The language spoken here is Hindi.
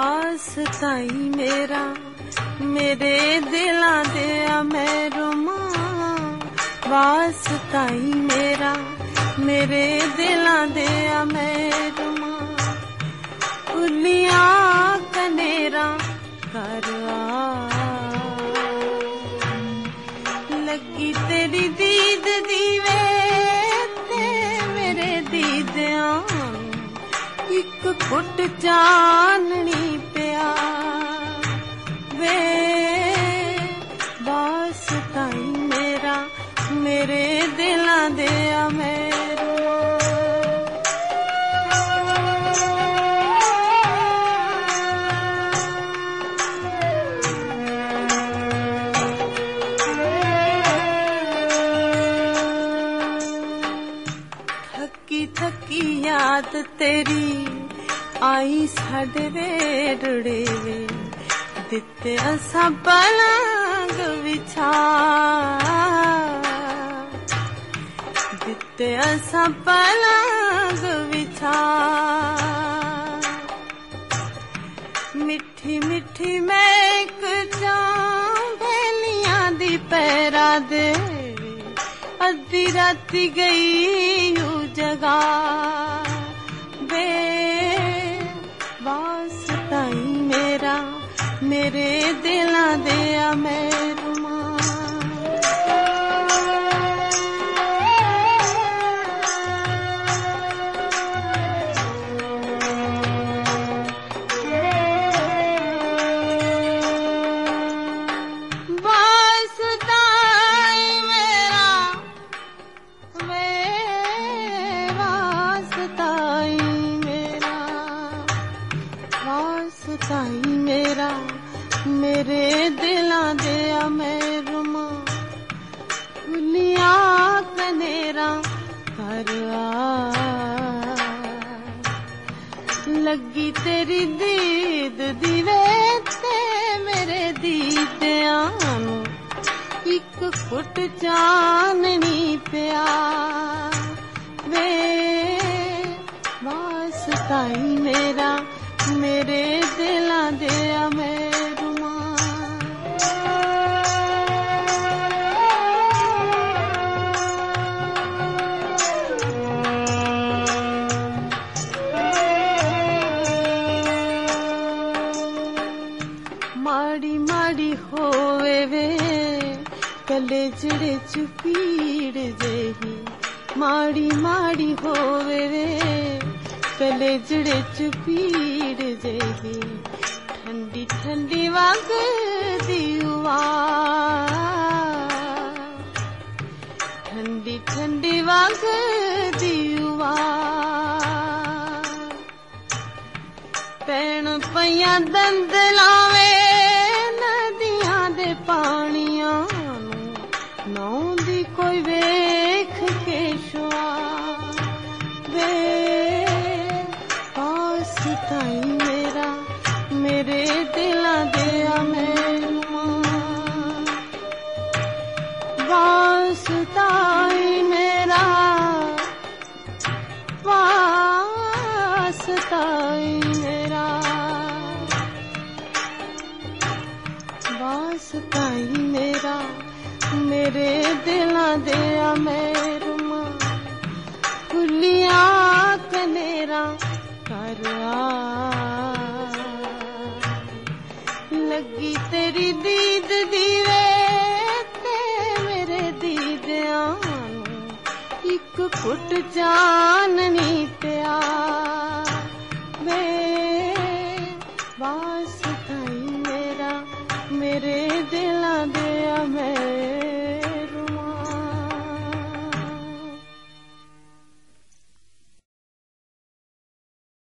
ਵਾਸਤਾਈ ਮੇਰਾ ਮੇਰੇ ਦਿਲਾਂ ਦੇ ਆ ਮਹਿਰੂਮਾ ਵਾਸਤਾਈ ਮੇਰਾ ਮੇਰੇ ਦਿਲਾਂ ਦੇ ਆ ਮਹਿਰੂਮਾ ਉਲੀਆਂ ਕਨੇਰਾ ਕਰ ਆ ਲੱਗੀ ਤੇਰੀ ਦੀਦ ਦੀ ਵੇ ਤੇ ਮੇਰੇ ਦੀਦਿਆਂ ਇੱਕ ਘੁੱਟ ਚਾਨਣੀ ਪਿਆ ਵੇ ਵਾਸਤਾਈ ਮੇਰਾ ਮੇਰੇ ਦਿਲਾਂ ਦੇ ਆ थकी याद तेरी आई साडे रेड़े वे दिते असा पलंग विछा दिते असा पलंग विछा मिठी मिठी महक जाऊं भेलियां दी पैरा दे अद्धी राती गई यू जगा वे वास्ताई मेरा मेरे दिलां दे आ महरूमा वास्ताई मेरा मेरे दिलां दे आ महरूमा उलियां कनेरा कर आ लगी तेरी दीद दी वे ते मेरे दीदियां नू इक घुट चाननी पिया वे वास्ताई मेरा मेरे दिलां दे आ महरूमा माड़ी माड़ी होवे वे कले जड़े चुपीड़ जेही माड़ी माड़ी होवे वे कले जड़े चुपीड़ जेही ठंडी ठंडी वगदी हुआ ठंडी ठंडी वगदी हुआ पैण पईयां दंद लावे नदियां दे पानियां नू नौंदी कोई वेख के शुआ वे वास्ताई मेरा मेरे दिलां दे आ महरूमा वास्ताई मेरा वास्ताई मेरा वास्ताई मेरा मेरे दिलां दे आ महरूमा खुलियां कनेरा कर आ लगी तेरी दीद दी वे ते मेरे दीदियां इक घुट चाननी पिया वे वास्ताई मेरा मेरे